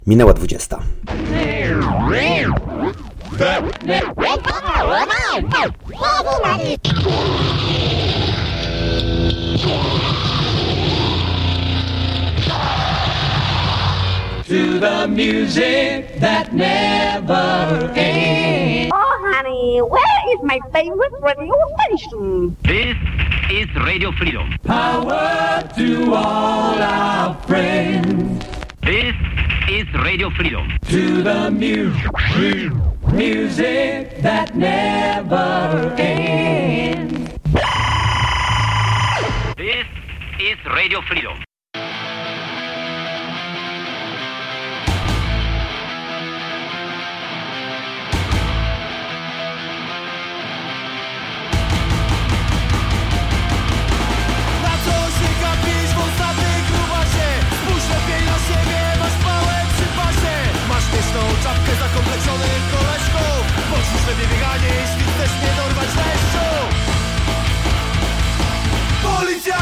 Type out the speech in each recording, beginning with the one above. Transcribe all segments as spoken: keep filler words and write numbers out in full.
Minęła dwudziesta. To the music that never ends. Oh, honey, where is my favorite radio station? This is Radio Freedom. Power to all our friends. This is Radio Freedom. To the music, music that never ends. This is Radio Freedom. Czapkę zakompleksionych koleżków. Poczuć sobie bieganie, jeśli chcesz mnie dorwać deszczu. Policja!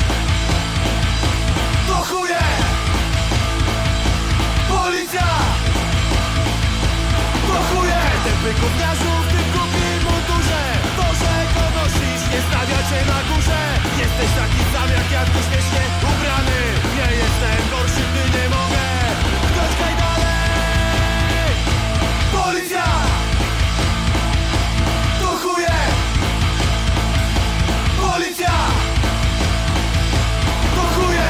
To chuje! Policja! To chuje! Tępy gówniarzu w tym głupim mundurze. To, że go nosisz, nie stawia cię na górze. Jesteś taki sam jak ja, tu śmiesznie ubrany. Nie jestem gorszy, gdy nie mogę. Ktoś dalej! Policja! To chuje! Policja! To chuje!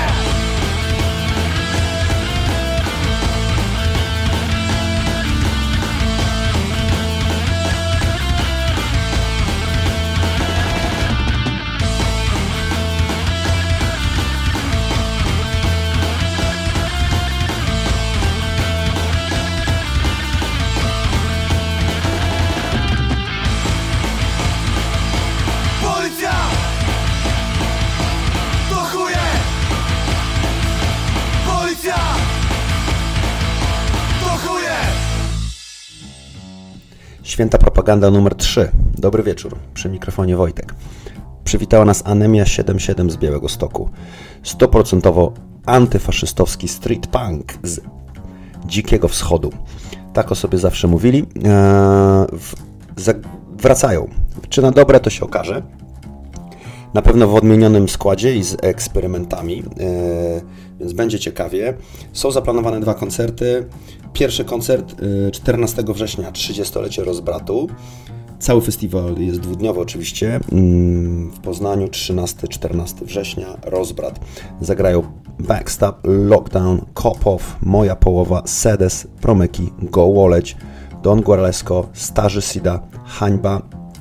Święta propaganda numer trzy. Dobry wieczór, przy mikrofonie Wojtek. Przywitała nas Anemia siedemdziesiąt siedem z Białegostoku. sto procent antyfaszystowski street punk z Dzikiego Wschodu. Tak o sobie zawsze mówili. Eee, w, za, wracają. Czy na dobre, to się okaże. Na pewno w odmienionym składzie i z eksperymentami, yy, więc będzie ciekawie. Są zaplanowane dwa koncerty. Pierwszy koncert yy, czternastego września, trzydziestolecie rozbratu. Cały festiwal jest dwudniowy oczywiście. Yy, w Poznaniu trzynastego czternastego września rozbrat. Zagrają Backstab, Lockdown, Cop Off, Moja Połowa, Sedes, Promeki, Go Woleć, Don Guaralesco, Starzy Sida, Hańba,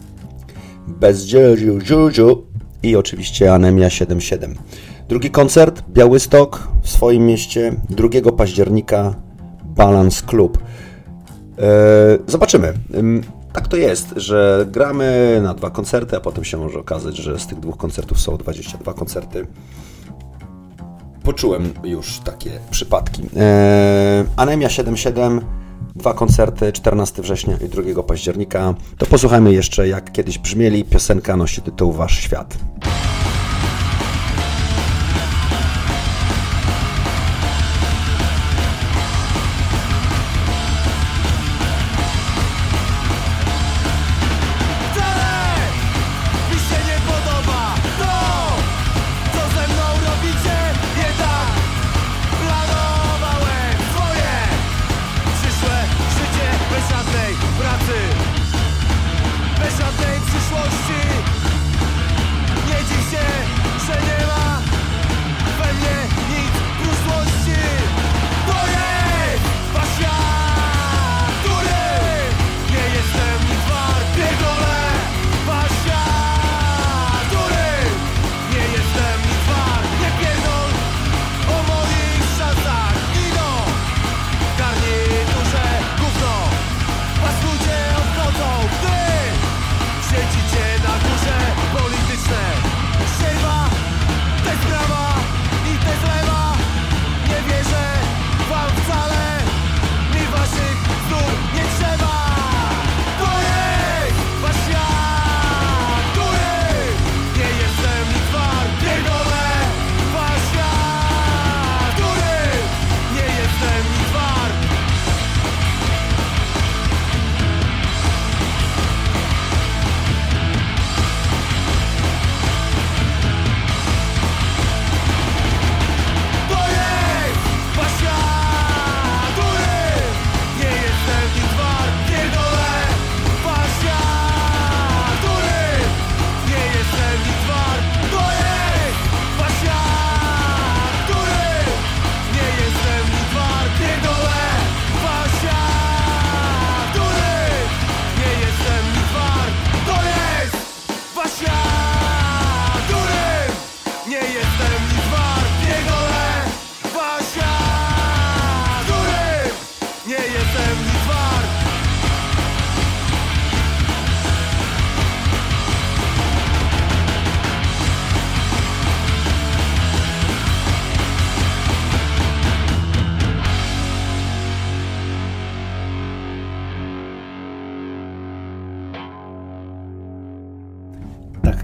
Bez Juju Juju i oczywiście Anemia siedemdziesiąt siedem. Drugi koncert, Białystok w swoim mieście, drugiego października, Balance Club. Eee, zobaczymy. Eee, tak to jest, że gramy na dwa koncerty, a potem się może okazać, że z tych dwóch koncertów są dwadzieścia dwa koncerty. Poczułem już takie przypadki. Eee, Anemia siedemdziesiąt siedem, dwa koncerty, czternastego września i drugiego października. To posłuchajmy jeszcze, jak kiedyś brzmieli. Piosenka nosi tytuł Wasz Świat. Bez żadnej przyszłości, nie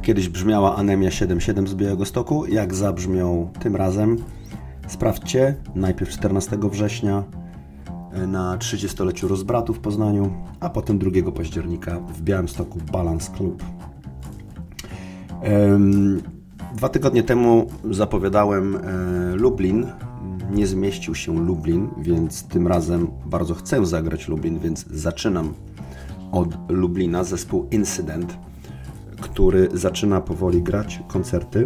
kiedyś brzmiała Anemia siedem siedem z Białegostoku, jak zabrzmią tym razem, sprawdźcie. Najpierw czternastego września na trzydziestoleciu rozbratu w Poznaniu, a potem drugiego października w Białymstoku Balance Club. Dwa tygodnie temu zapowiadałem Lublin. Nie zmieścił się Lublin, więc tym razem bardzo chcę zagrać Lublin, więc zaczynam od Lublina. Zespół Incident, który zaczyna powoli grać koncerty.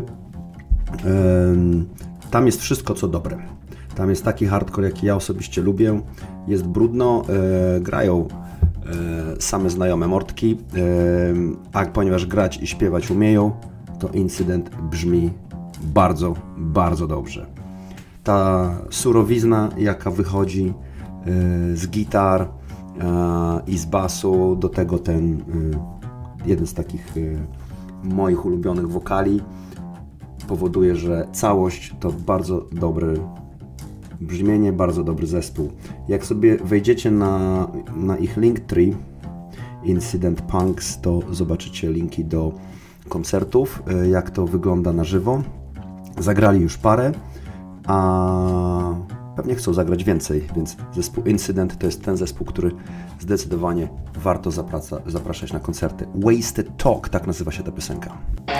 Tam jest wszystko, co dobre. Tam jest taki hardcore, jaki ja osobiście lubię. Jest brudno, grają same znajome mordki, a ponieważ grać i śpiewać umieją, to Incydent brzmi bardzo, bardzo dobrze. Ta surowizna, jaka wychodzi z gitar i z basu, do tego ten jeden z takich moich ulubionych wokali, powoduje, że całość to bardzo dobry brzmienie, bardzo dobry zespół. Jak sobie wejdziecie na, na ich Linktree Incident Punks, to zobaczycie linki do koncertów, jak to wygląda na żywo. Zagrali już parę, a pewnie chcą zagrać więcej, więc zespół Incident to jest ten zespół, który zdecydowanie warto zapraca, zapraszać na koncerty. Wasted Talk, tak nazywa się ta piosenka.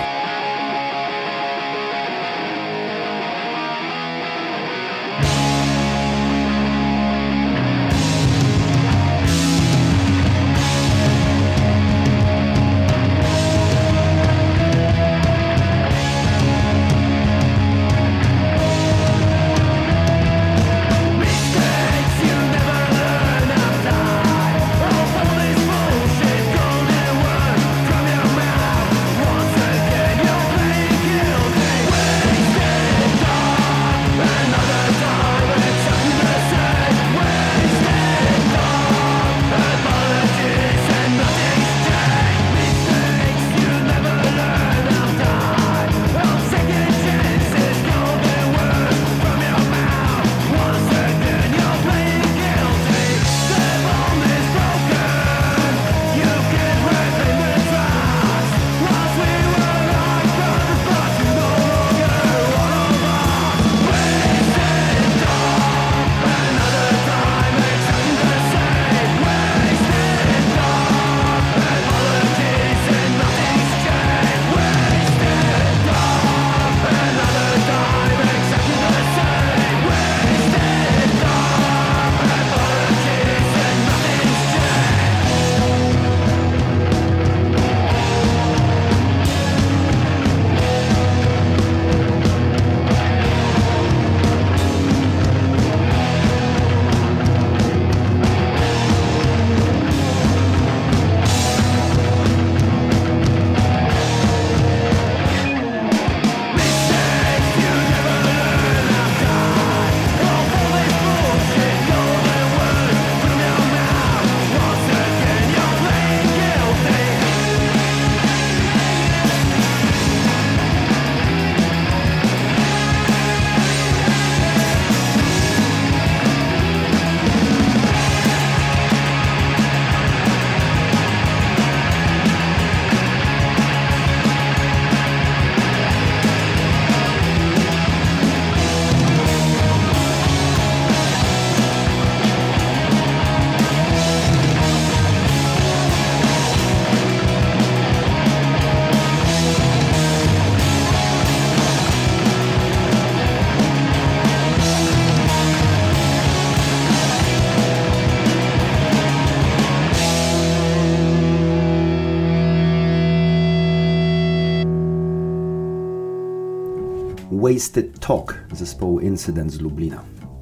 Wasted Talk zespołu Incident z Lublina.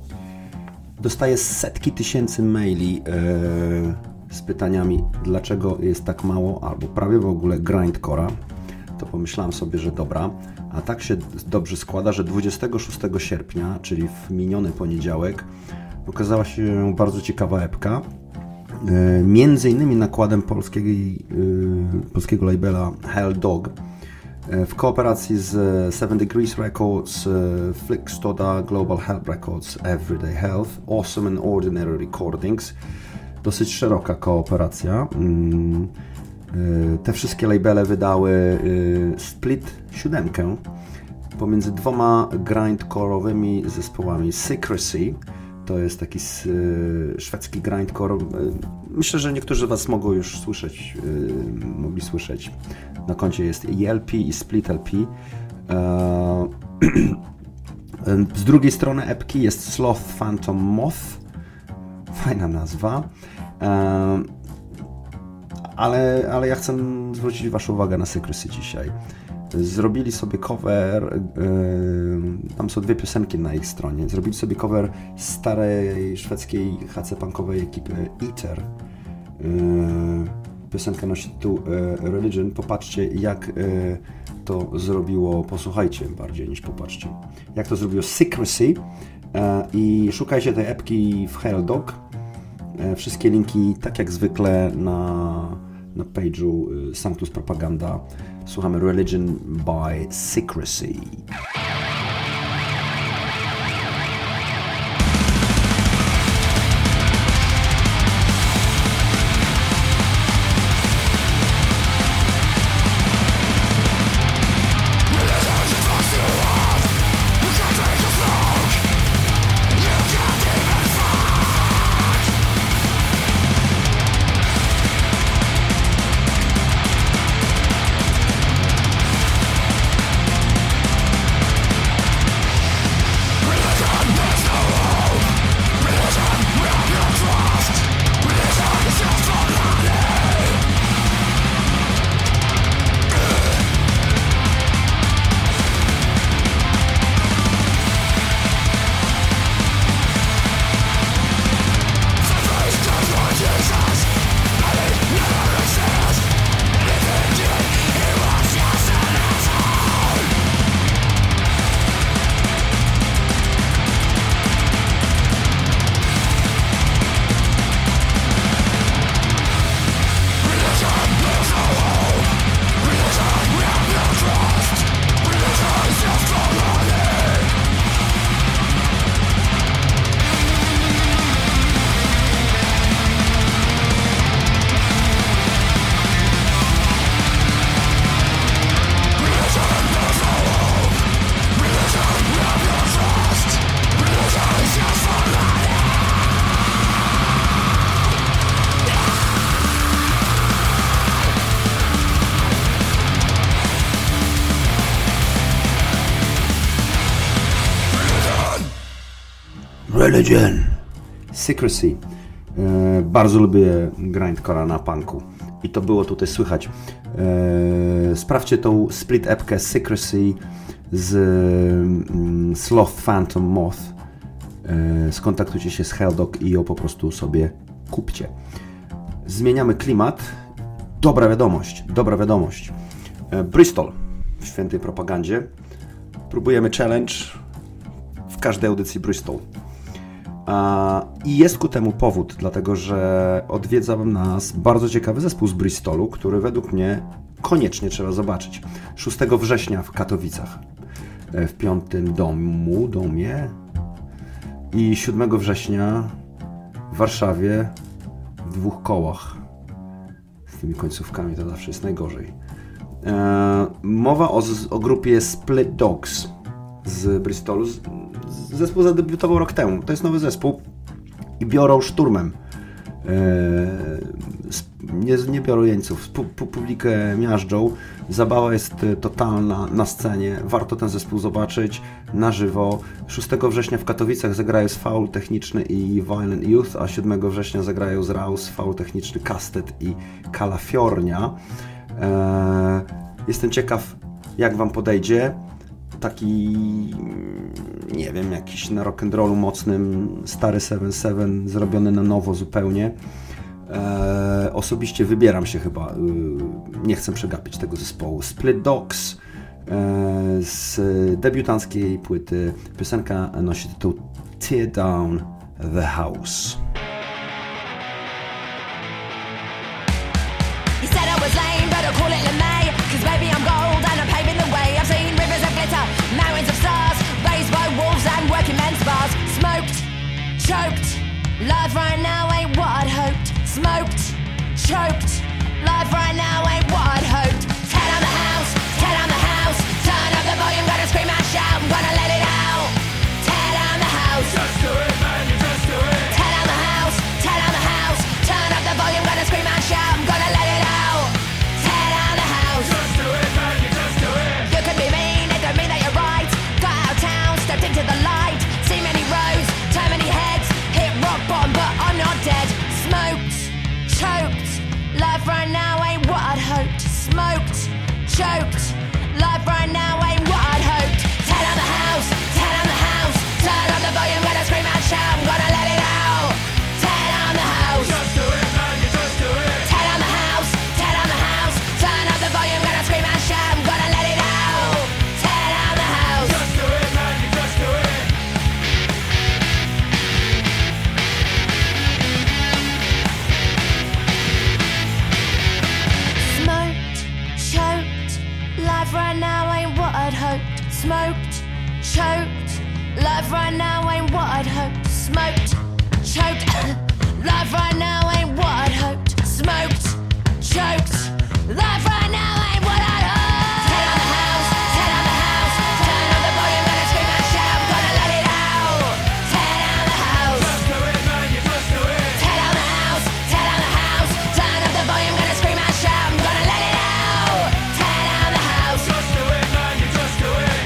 Dostaję setki tysięcy maili yy, z pytaniami, dlaczego jest tak mało albo prawie w ogóle grindcore'a. To pomyślałem sobie, że dobra, a tak się dobrze składa, że dwudziestego szóstego sierpnia, czyli w miniony poniedziałek, okazała się bardzo ciekawa epka. Yy, między innymi nakładem polskiej, yy, polskiego labela Hell Dog, w kooperacji z Seven Degrees Records, Flickstoda, Global Health Records, Everyday Health, Awesome and Ordinary Recordings. Dosyć szeroka kooperacja. Te wszystkie labele wydały Split siódemkę pomiędzy dwoma grindcore'owymi zespołami. Secrecy to jest taki szwedzki grindcore. Myślę, że niektórzy z Was mogą już słyszeć, mogli słyszeć. Na koncie jest i L P i Split L P. Z drugiej strony epki jest Sloth Phantom Moth. Fajna nazwa. Ale, ale ja chcę zwrócić Waszą uwagę na Secrecy dzisiaj. Zrobili sobie cover, yy, tam są dwie piosenki na ich stronie. Zrobili sobie cover starej szwedzkiej H C punkowej ekipy Eater. Yy, piosenka nosi tytuł yy, Religion. Popatrzcie, jak yy, to zrobiło, posłuchajcie bardziej niż popatrzcie, jak to zrobiło Secrecy. Yy, I szukajcie tej epki w Hell Dog. Yy, wszystkie linki, tak jak zwykle, na, na page'u yy, Sanctus Propaganda. Słuchamy Religion by Secrecy. Religion. Secrecy. E, bardzo lubię grindcore'a na punku i to było tutaj słychać. E, sprawdźcie tą split epkę Secrecy z mm, Sloth Phantom Moth. E, skontaktujcie się z Helldog i ją po prostu sobie kupcie. Zmieniamy klimat. Dobra wiadomość, dobra wiadomość. E, Bristol w świętej propagandzie. Próbujemy challenge w każdej audycji Bristol. I jest ku temu powód, dlatego że odwiedza nas bardzo ciekawy zespół z Bristolu, który według mnie koniecznie trzeba zobaczyć. szóstego września w Katowicach, w piątym domu, domie i siódmego września w Warszawie w dwóch kołach. Z tymi końcówkami to zawsze jest najgorzej. Mowa o, o grupie Split Dogs z Bristolu. Zespół zadebiutował rok temu. To jest nowy zespół i biorą szturmem. Nie, nie biorą jeńców. Publikę miażdżą. Zabawa jest totalna na scenie. Warto ten zespół zobaczyć na żywo. szóstego września w Katowicach zagrają z Faul Techniczny i Violent Youth, a siódmego września zagrają z Raus, Faul Techniczny, Castet i Calafiornia. Jestem ciekaw, jak Wam podejdzie. Taki, nie wiem, jakiś na rock'n'rollu mocnym, stary siedem siedem, zrobiony na nowo zupełnie. E, osobiście wybieram się chyba, e, nie chcę przegapić tego zespołu. Split Dogs e, z debiutanckiej płyty. Piosenka nosi tytuł Tear Down the House. You said I was lame, but I'll call it LeMay, 'cause baby I'm gold and I'm paving the way. I've seen rivers of glitter, mountains of stars, raised by wolves and working men's bars. Smoked, choked, life right now ain't what I'd hoped. Smoked, choked, life right now ain't Life right now ain't what I'd hoped. Smoked, choked. Life right now ain't what I'd hoped. Turn on the house, turn on the house. Turn up the volume, gonna scream out, shout. I'm gonna let it out. Turn on the house. Just do it, man, you just do it. Turn on the house, turn on the house. Turn up the volume, gonna scream out, shout. I'm gonna let it out. Turn on the house. Just do it, man, you just do it. Smoked, choked. Life right now ain't what I'd hoped. Smoked, choked. Life right now ain't what I'd hoped. Smoked, choked. Life right now ain't what I'd hoped. Smoked, choked. Life right now ain't what I'd hoped. Turn on the house, turn on the house. Turn up the volume, gonna scream and shout. I'm gonna let it out. Turn on the house. Just do it, man, you just do it. Turn on the house, turn on the house. Turn up the volume, gonna scream and shout. I'm gonna let it out. Turn on the house. Just do it, man, you just do it.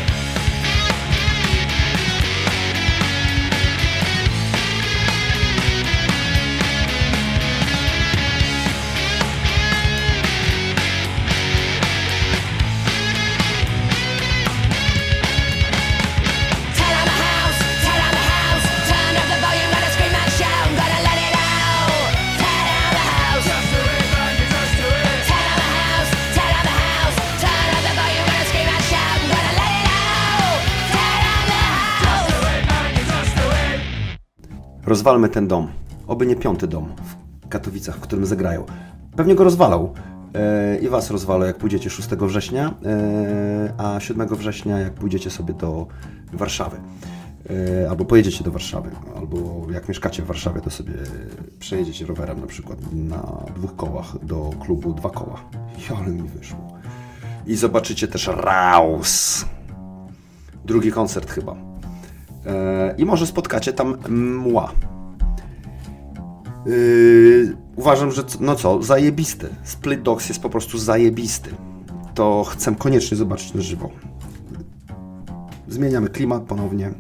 Turn on the house, turn on the house. Turn up the volume, gonna scream and shout. I'm gonna let it out. Turn on the house. Just do it, man, you just do it. Turn on the house, turn on the house. Turn up the volume, gonna scream and shout. I'm gonna let it out. Turn on the house. Do it, man, you just do it. Rozwalmy ten dom. Oby nie piąty dom w Katowicach, w którym zagrają. Pewnie go rozwalał. E, I was rozwalę, jak pójdziecie szóstego września, e, a siódmego września, jak pójdziecie sobie do Warszawy. E, albo pojedziecie do Warszawy, albo jak mieszkacie w Warszawie, to sobie przejedziecie rowerem na przykład na dwóch kołach do klubu Dwa Koła. I ale mi wyszło. I zobaczycie też Raus. Drugi koncert chyba. E, I może spotkacie tam Mła. Yy, uważam, że no co, zajebisty. Split Dogs jest po prostu zajebisty. To chcę koniecznie zobaczyć na żywo. Zmieniamy klimat ponownie.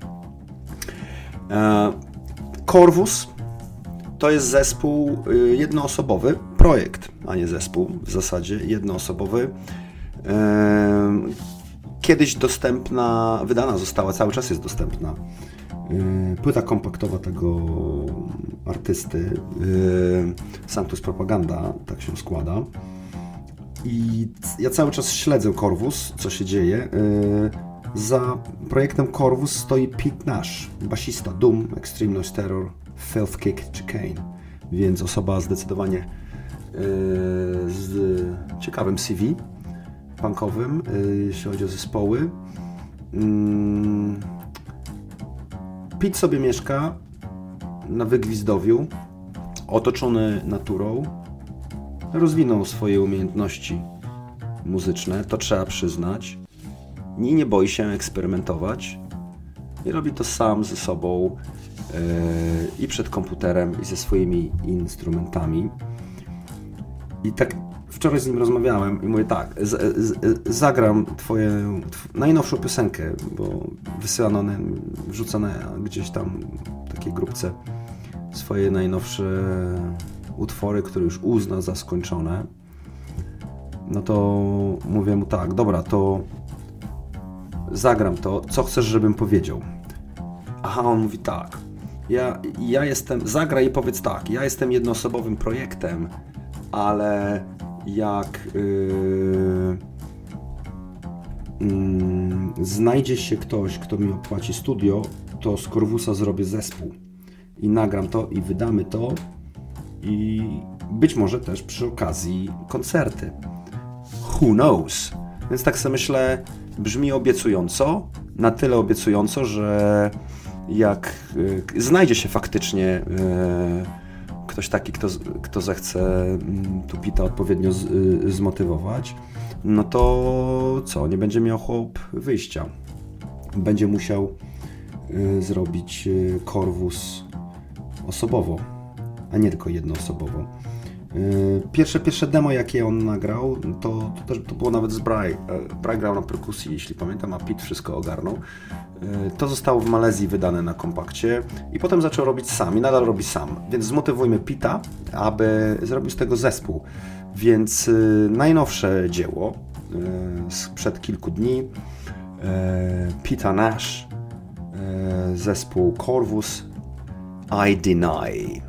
E, Corvus to jest zespół y, jednoosobowy, projekt, a nie zespół, w zasadzie jednoosobowy. E, kiedyś dostępna, wydana została, cały czas jest dostępna. Płyta kompaktowa tego artysty, Sanctus Propaganda, tak się składa. I ja cały czas śledzę Corvus, co się dzieje. Za projektem Corvus stoi Pete Nash, basista Doom, Extreme Noise Terror, Filth Kick Chicane, więc osoba zdecydowanie z ciekawym C V punkowym, jeśli chodzi o zespoły. Pete sobie mieszka na Wygwizdowiu, otoczony naturą, rozwinął swoje umiejętności muzyczne, to trzeba przyznać, i nie boi się eksperymentować i robi to sam ze sobą yy, i przed komputerem, i ze swoimi instrumentami. I tak wczoraj z nim rozmawiałem i mówię tak, z, z, zagram twoją tw- najnowszą piosenkę, bo wysyłano, one, wrzucone gdzieś tam w takiej grupce swoje najnowsze utwory, które już uzna za skończone. No to mówię mu tak, dobra, to zagram to, co chcesz, żebym powiedział? Aha, on mówi tak, ja, ja jestem, zagraj i powiedz tak, ja jestem jednoosobowym projektem, ale jak yy, yy, znajdzie się ktoś, kto mi opłaci studio, to z Corvusa zrobię zespół i nagram to i wydamy to i być może też przy okazji koncerty. Who knows? Więc tak sobie myślę, brzmi obiecująco, na tyle obiecująco, że jak yy, znajdzie się faktycznie yy, ktoś taki, kto, kto zechce tu Pita odpowiednio z, y, zmotywować, no to co, nie będzie miał chłop wyjścia. Będzie musiał y, zrobić y, Corvus osobowo, a nie tylko jednoosobowo. Pierwsze, pierwsze demo, jakie on nagrał, to, to też to było nawet z Bry. Bry grał na perkusji, jeśli pamiętam, a Pete wszystko ogarnął. To zostało w Malezji wydane na kompakcie i potem zaczął robić sam i nadal robi sam. Więc zmotywujmy Pete'a, aby zrobił z tego zespół. Więc najnowsze dzieło sprzed kilku dni, Peter Nash, zespół Corvus, I Deny.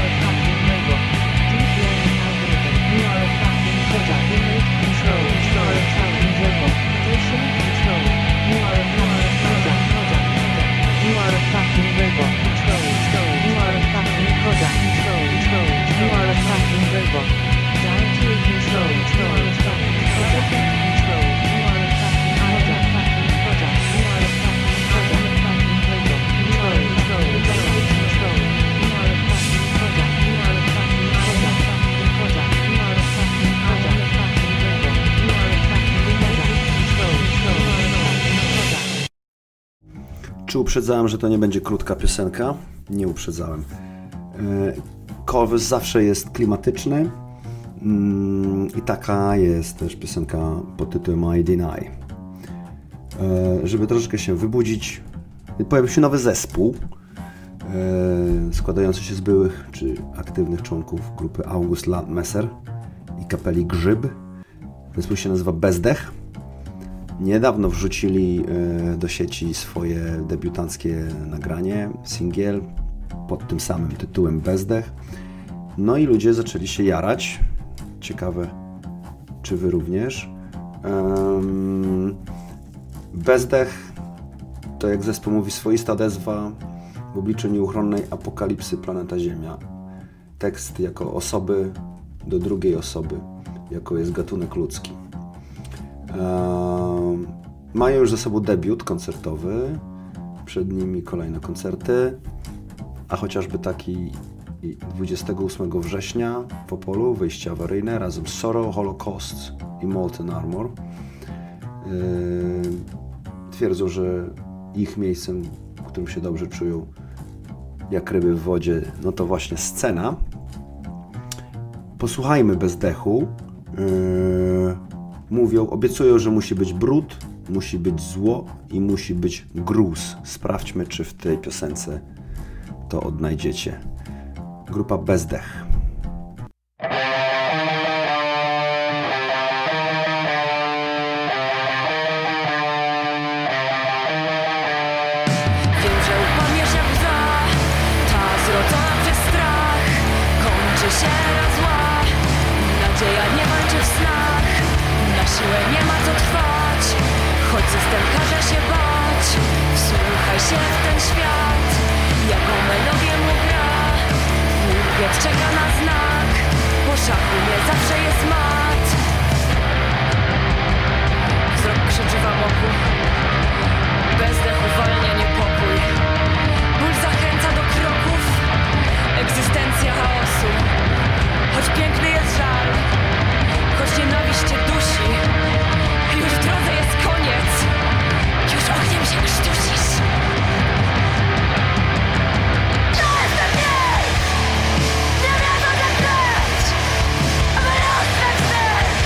Control, control. Czy uprzedzałem, że to nie będzie krótka piosenka? Nie uprzedzałem. Cover zawsze jest klimatyczny i taka jest też piosenka pod tytułem I Deny. Żeby troszeczkę się wybudzić, pojawił się nowy zespół składający się z byłych czy aktywnych członków grupy August Landmesser i kapeli Grzyb. Zespół się nazywa Bezdech. Niedawno wrzucili do sieci swoje debiutanckie nagranie, singiel pod tym samym tytułem Bezdech. No i ludzie zaczęli się jarać. Ciekawe, czy wy również. Um, Bezdech to, jak zespół mówi, swoista odezwa w obliczu nieuchronnej apokalipsy planeta Ziemia. Tekst jako osoby do drugiej osoby, jako jest gatunek ludzki. Um, mają już za sobą debiut koncertowy, przed nimi kolejne koncerty, a chociażby taki dwudziestego ósmego września w Opolu wyjście awaryjne razem z Sorrow, Holocaust i Molten Armor. Yy, twierdzą, że ich miejscem, w którym się dobrze czują jak ryby w wodzie, no to właśnie scena. Posłuchajmy Bezdechu. Yy, mówią, obiecują, że musi być brud, musi być zło i musi być gruz. Sprawdźmy, czy w tej piosence to odnajdziecie. Grupa Bezdech. Wiem, że upamięć jak łza, ta zrodzona przez strach kończy się na zła. Nadzieja nie walczy w snach, na siłę nie ma co trwać. Choć system każe się bać, wsłuchaj się w ten świat, jaką melodię mu gra. Łupiec czeka na znak, po szachu nie zawsze jest mat. Wzrok krzyczy w amoku, bezdech uwalnia niepokój. Ból zachęca do kroków, egzystencja chaosu. Choć piękny jest żal, choć nienawiść cię dusi, już w drodze jest koniec, już ogniem się krztusisz. Nie wiem, co zagrać, aby rozstać się.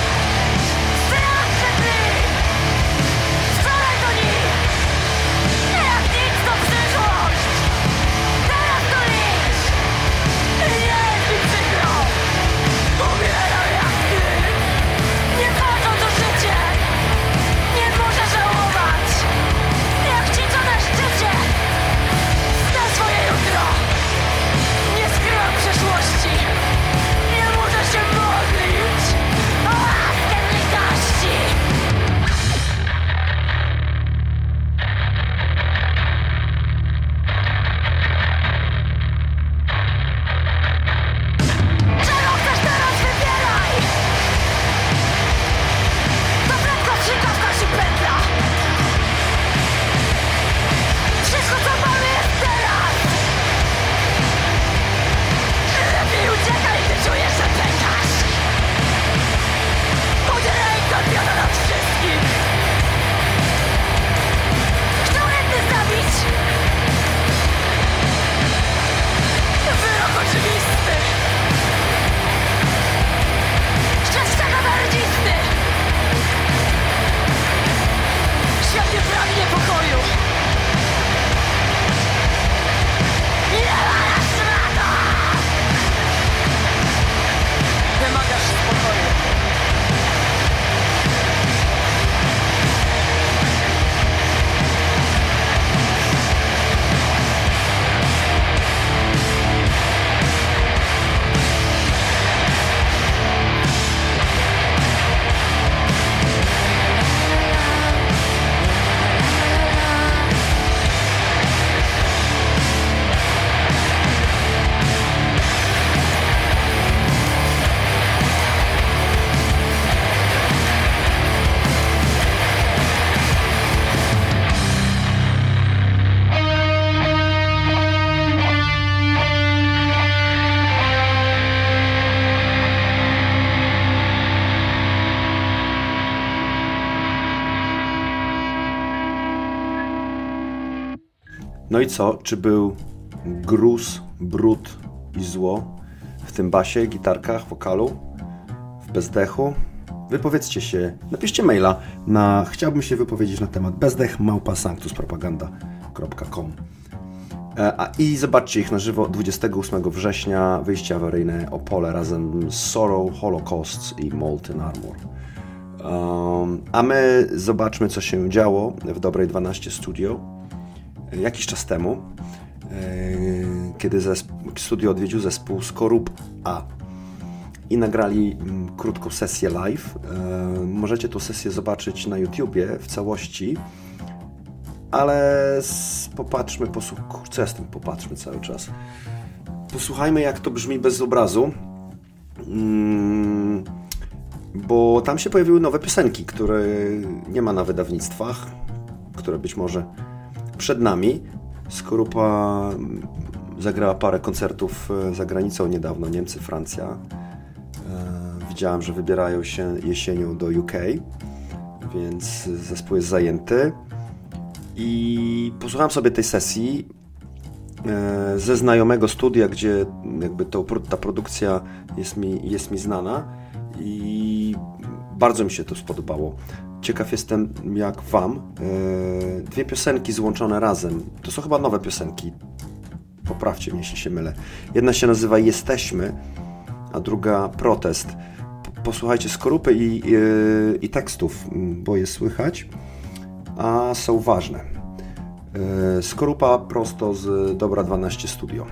No i co? Czy był gruz, brud i zło w tym basie, gitarkach, wokalu, w bezdechu? Wypowiedzcie się, napiszcie maila na chciałbym się wypowiedzieć na temat bezdech małpa sanctuspropaganda kropka com. A i zobaczcie ich na żywo dwudziestego ósmego września, wyjście awaryjne Opole razem z Sorrow, Holocaust i Molten Armor. Um, a my zobaczmy, co się działo w Dobrej dwanaście Studio jakiś czas temu, yy, kiedy zesp- studio odwiedził zespół Skorup A i nagrali mm, krótką sesję live. Yy, możecie tę sesję zobaczyć na YouTubie w całości, ale z, popatrzmy, posłuch- co ja z tym popatrzmy cały czas. Posłuchajmy, jak to brzmi bez obrazu. Yy, bo tam się pojawiły nowe piosenki, które nie ma na wydawnictwach, które być może przed nami. Skorupa zagrała parę koncertów za granicą niedawno, Niemcy, Francja. Widziałem, że wybierają się jesienią do U K, więc zespół jest zajęty. I posłuchałem sobie tej sesji ze znajomego studia, gdzie jakby to, ta produkcja jest mi, jest mi znana i bardzo mi się to spodobało. Ciekaw jestem, jak wam. Dwie piosenki złączone razem. To są chyba nowe piosenki. Poprawcie mnie, jeśli się mylę. Jedna się nazywa Jesteśmy, a druga Protest. Posłuchajcie Skorupy i, i, i tekstów, bo je słychać, a są ważne. Skorupa prosto z Dobra dwanaście Studio.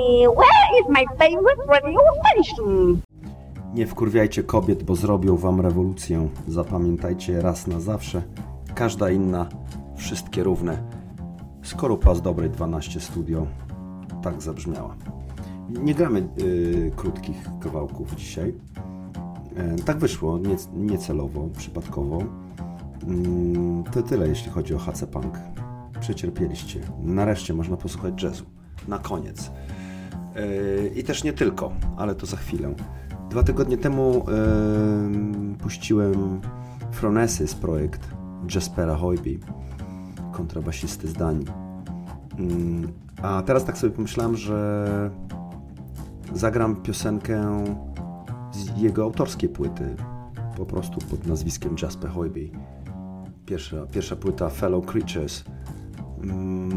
where is my favorite radio station? Nie wkurwiajcie kobiet, bo zrobią wam rewolucję. Zapamiętajcie raz na zawsze. Każda inna, wszystkie równe. Skorupa z Dobrej dwanaście Studio. Tak zabrzmiała. Nie gramy yy, krótkich kawałków dzisiaj. Yy, tak wyszło, nie, niecelowo, przypadkowo. Yy, to tyle, jeśli chodzi o H C Punk. Przecierpieliście. Nareszcie można posłuchać jazzu. Na koniec. Yy, I też nie tylko, ale to za chwilę. Dwa tygodnie temu yy, puściłem Phronesis projekt Jaspera Hoyby, kontrabasisty z Danii. Yy, a teraz tak sobie pomyślałem, że zagram piosenkę z jego autorskiej płyty, po prostu pod nazwiskiem Jasper Hoyby. Pierwsza, pierwsza płyta Fellow Creatures. Yy,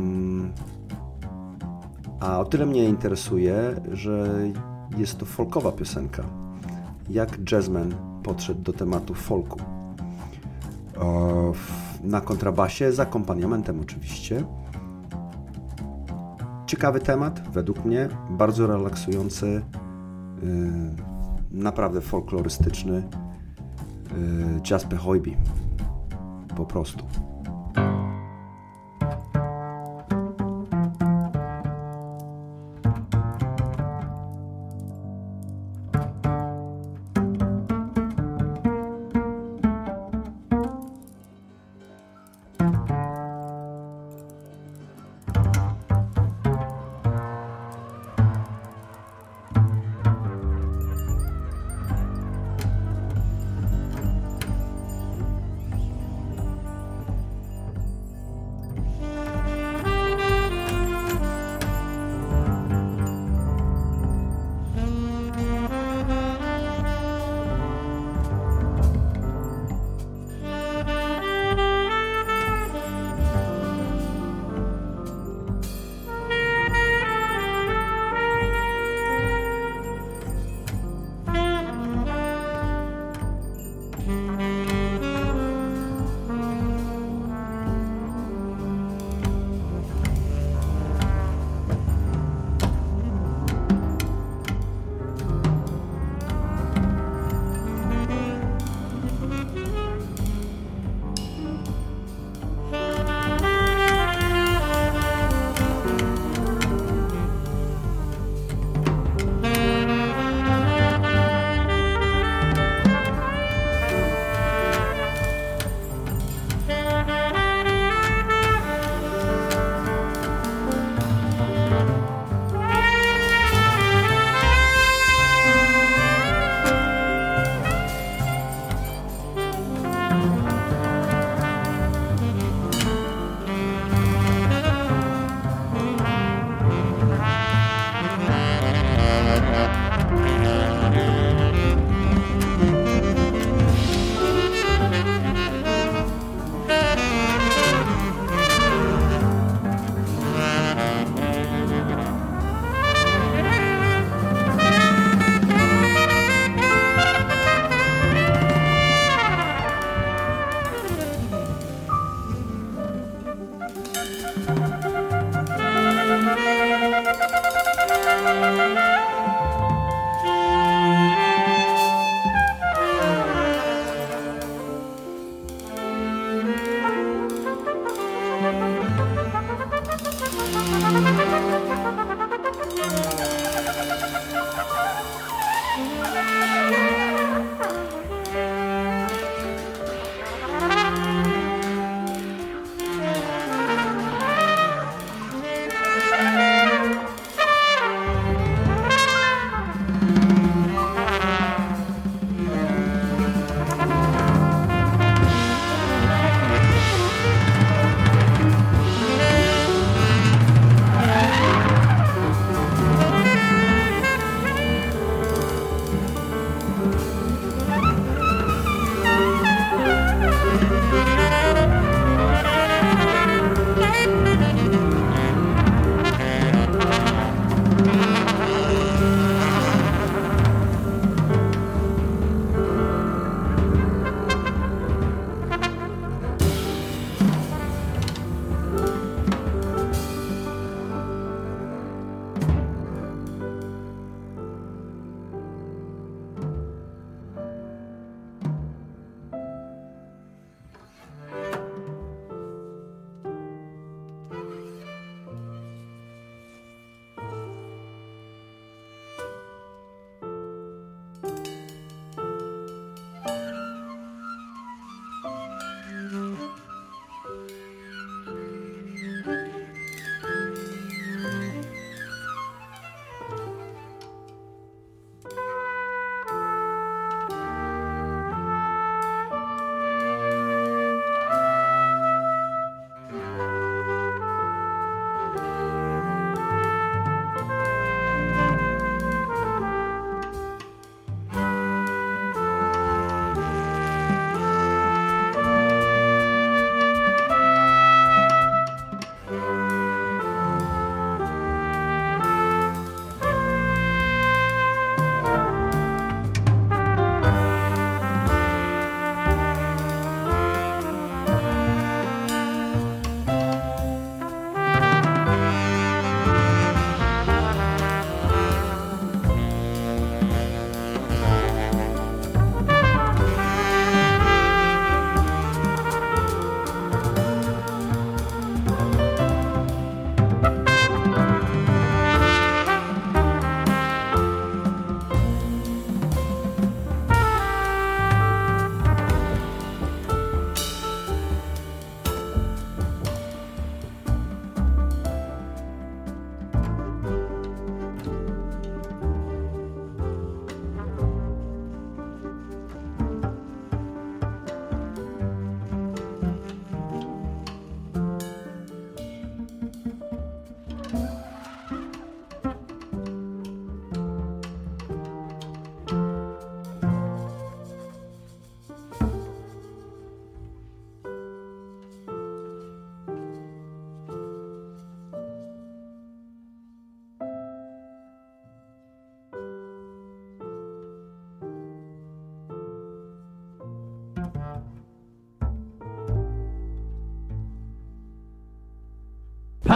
a o tyle mnie interesuje, że jest to folkowa piosenka. Jak jazzman podszedł do tematu folku. Na kontrabasie, z akompaniamentem oczywiście. Ciekawy temat, według mnie, bardzo relaksujący, naprawdę folklorystyczny. Jasper Hoyby. Po prostu.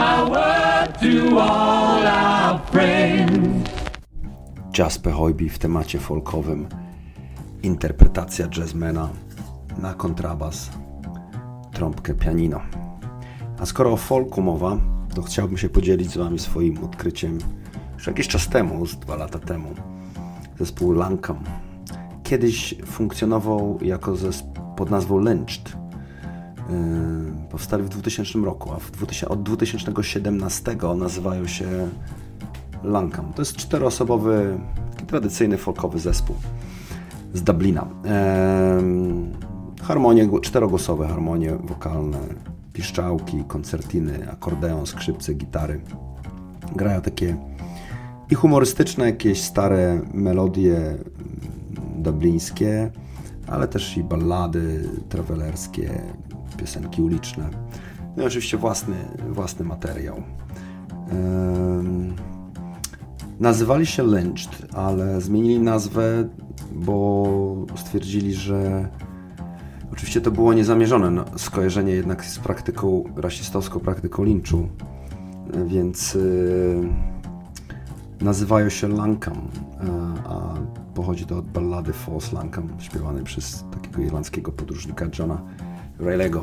my word to all our friends. Jasper Hoyby w temacie folkowym, interpretacja jazzmana na kontrabas, trąbkę, pianino. A skoro o folku mowa, to chciałbym się podzielić z wami swoim odkryciem już jakiś czas temu, z dwa lata temu. Zespół Lankum. Kiedyś funkcjonował jako zespół pod nazwą Lynched. Yy, powstali w dwutysięcznym roku, a w dwutysięcznym, od dwa tysiące siedemnastego nazywają się Lankum. To jest czteroosobowy, taki tradycyjny folkowy zespół z Dublina. Yy, harmonie, czterogłosowe harmonie wokalne, piszczałki, koncertiny, akordeon, skrzypce, gitary. Grają takie i humorystyczne, jakieś stare melodie dublińskie, ale też i ballady trawelerskie, piosenki uliczne. No i oczywiście własny, własny materiał. Um, nazywali się Lynched, ale zmienili nazwę, bo stwierdzili, że oczywiście to było niezamierzone no, skojarzenie jednak z praktyką, rasistowską praktyką linczu, więc yy, nazywają się Lankum, a pochodzi to od ballady False Lankum, śpiewanej przez takiego irlandzkiego podróżnika Johna Rayleigha.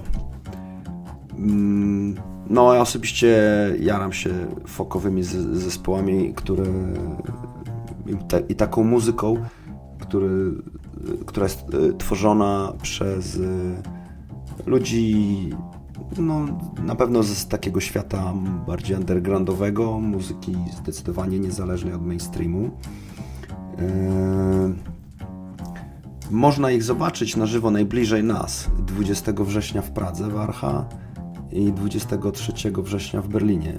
No, ja osobiście jaram się folkowymi zespołami, które i, ta, i taką muzyką, który, która jest tworzona przez ludzi no, na pewno z takiego świata bardziej undergroundowego, muzyki zdecydowanie niezależnej od mainstreamu. Yy, można ich zobaczyć na żywo najbliżej nas dwudziestego września w Pradze w Archa i dwudziestego trzeciego września w Berlinie.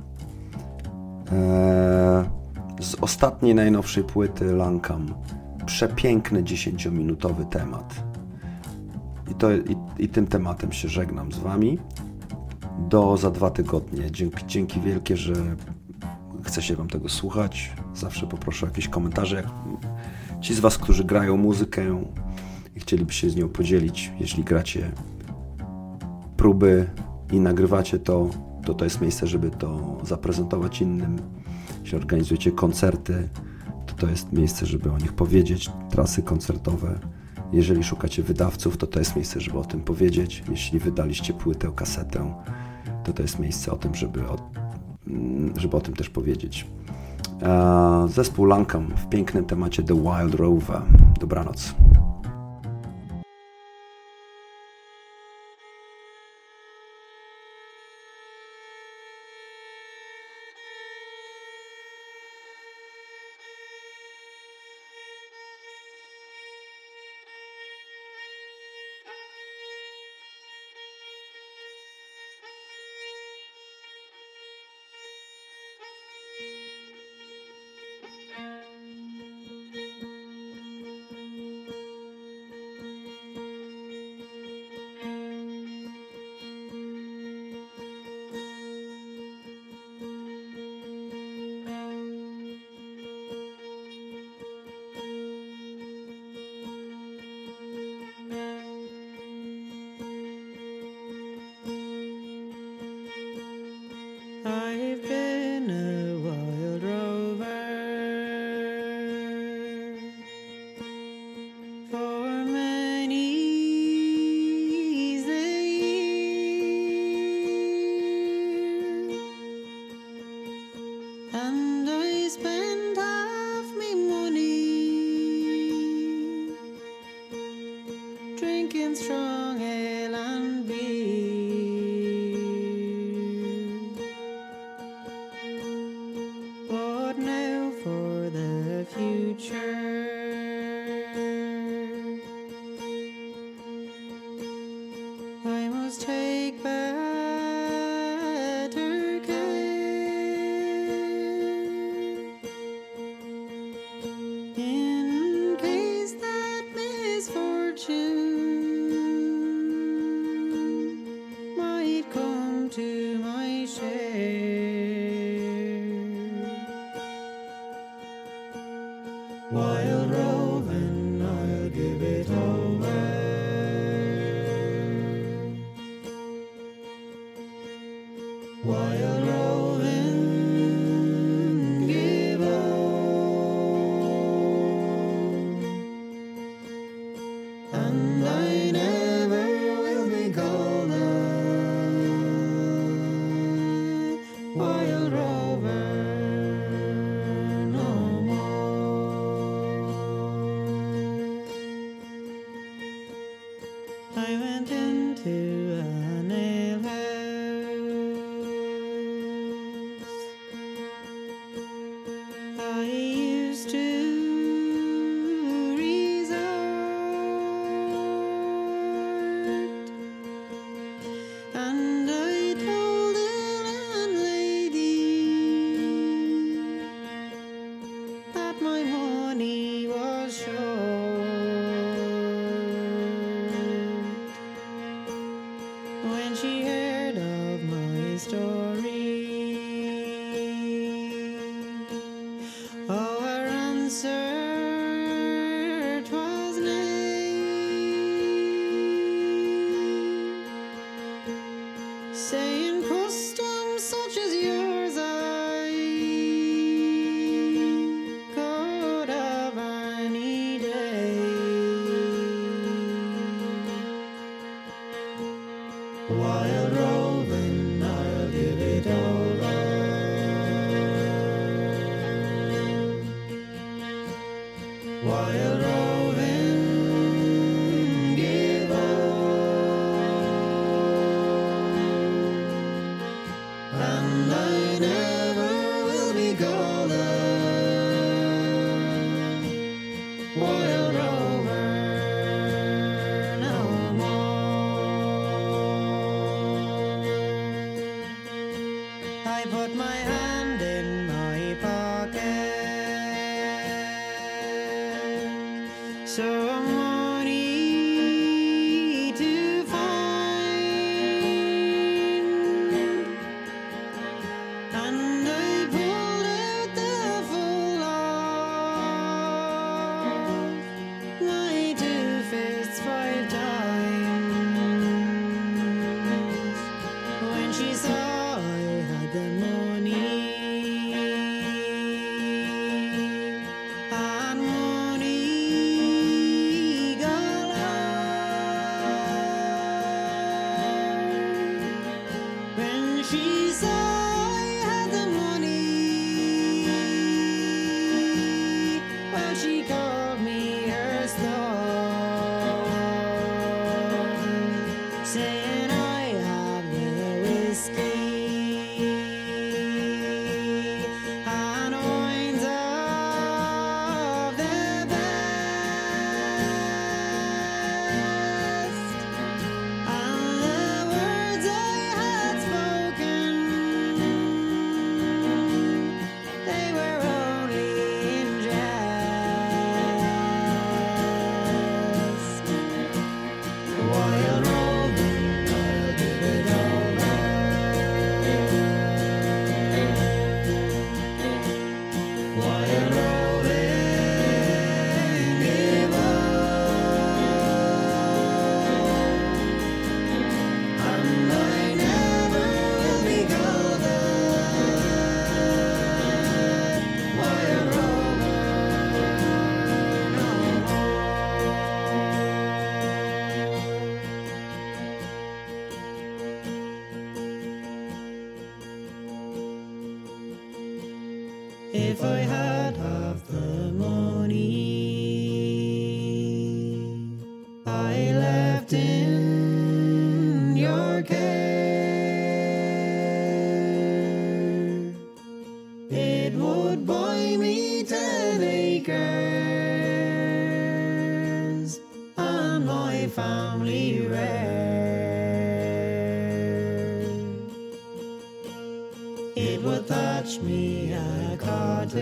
Yy, z ostatniej, najnowszej płyty Lankum przepiękny dziesięciominutowy temat. I, to, i, i tym tematem się żegnam z wami. Do za dwa tygodnie. Dzięki, dzięki wielkie, że chce się wam tego słuchać. Zawsze poproszę o jakieś komentarze. Jak ci z was, którzy grają muzykę i chcieliby się z nią podzielić, jeśli gracie próby i nagrywacie to, to to jest miejsce, żeby to zaprezentować innym. Jeśli organizujecie koncerty, to to jest miejsce, żeby o nich powiedzieć. Trasy koncertowe. Jeżeli szukacie wydawców, to to jest miejsce, żeby o tym powiedzieć. Jeśli wydaliście płytę, kasetę, to to jest miejsce o tym, żeby o, żeby o tym też powiedzieć. Zespół Lankum w pięknym temacie The Wild Rover. Dobranoc. family rare. It would thatch me a cottage,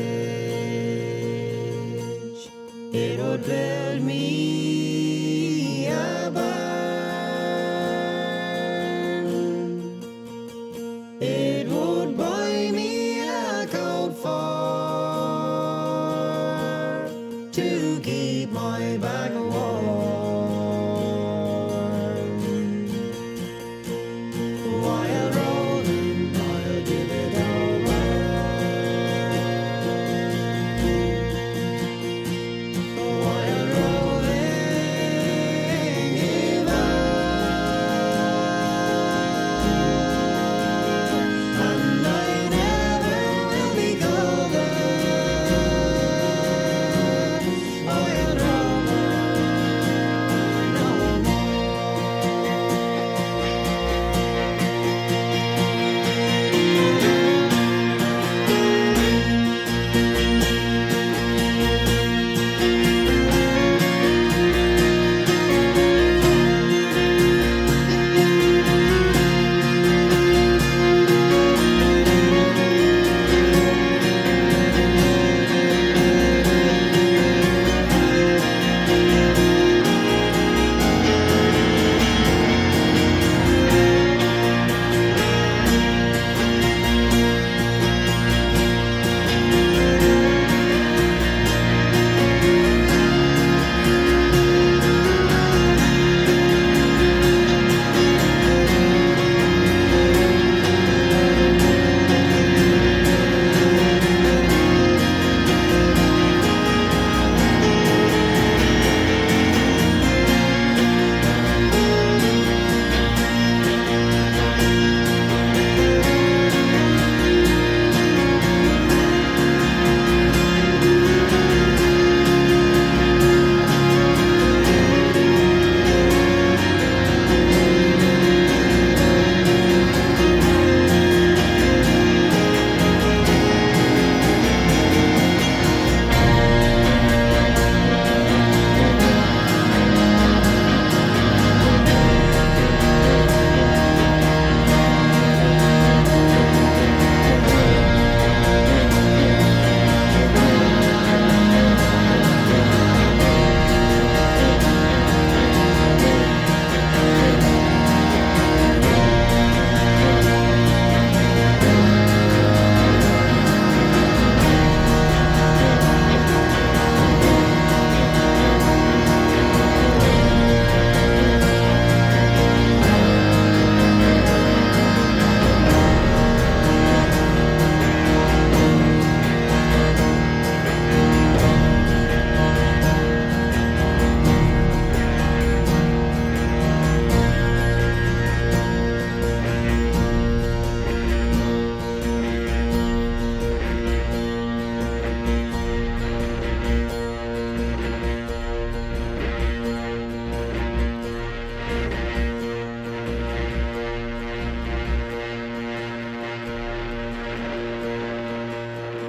it would build me a barn, it would buy me a coat for to keep my back warm. While rolling, I'll give it over. While rolling, give up. And I never will be colder. I'll roll no more.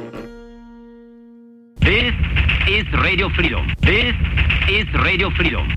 This is Radio Freedom. This is Radio Freedom.